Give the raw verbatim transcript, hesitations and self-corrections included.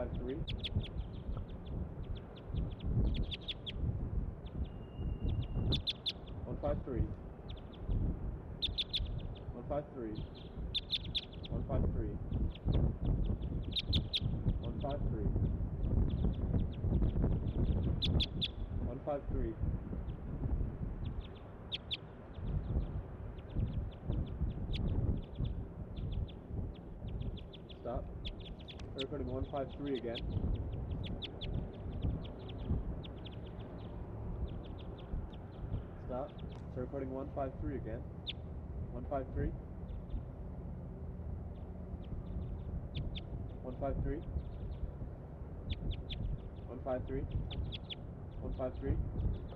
five three. one five three. one five three. one five three. one five three. one five three. Stop. Recording one five three again. Stop. Recording one five three again. one five three. one five three. one five three. one five three.